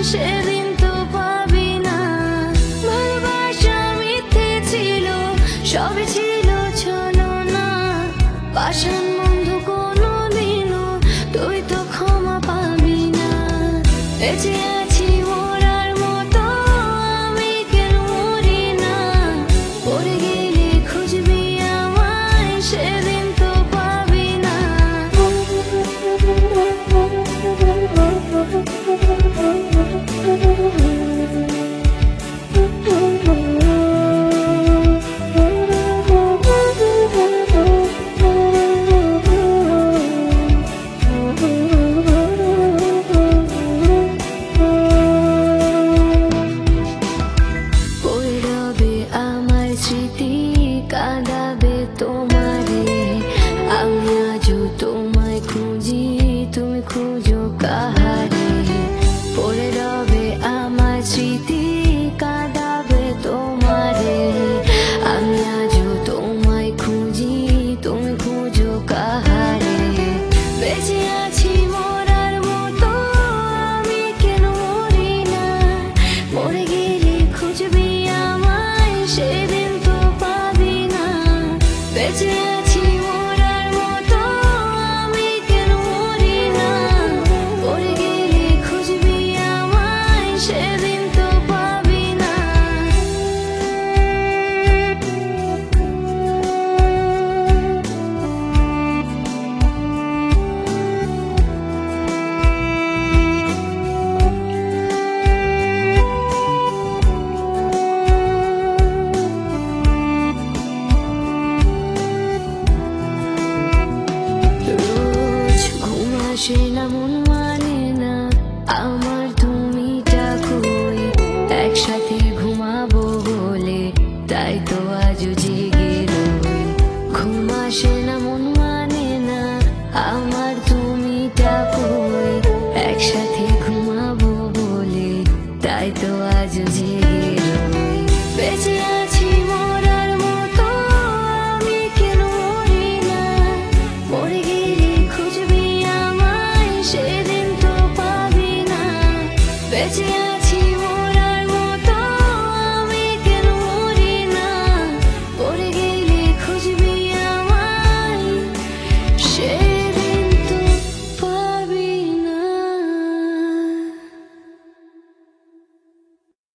সেদিন তো পাবি না। ভালোবাসা মিথ্যে ছিল, সবই ছিল ছলনা। পাষাণ বন্ধু কোনোদিনও তুই তো ক্ষমা পাবি না। বেঁচে আছি মরার মতো, আমি কেন মরি না? পড়ে গেলে খুঁজবি আমায়, সেদিন তো পাবি না। স্মৃতি কাঁদাবে তোমারে, আমি আজও তোমায় খুঁজি, তুমি খুঁজো কাহারে। পড়ে রবে আমার স্মৃতি কাঁদাবে তোমারে, আমি আজও তোমায় খুঁজি, তুমি খুঁজো কাহারে। বেঁচে আছি মরার মতো, আমি কেন মরি না? মরে গেলে খুঁজবি আমায়, সেদিন তো পাবি না। বেঁচে আছি মরার মতো, আমি কেন মরি না? মরে গেলে খুঁজবি আমায়, সেদিন তো পাবি না। আসে না মন মানে না আমার, তুমিটা কই? একসাথে ঘুমাবো বলে তাই তো আজও জেগে রই। ঘুম আসে না মন মানে না আমার, তুমিটা কই? একসাথে ঘুমাবো বলে তাই তো আজও জেগে রই। বেঁচে আছি মরার মতো, আমি কেন মরি না? মরে গেলে খুঁজবি আমায়, সেদিন তো পাবি না। বেঁচে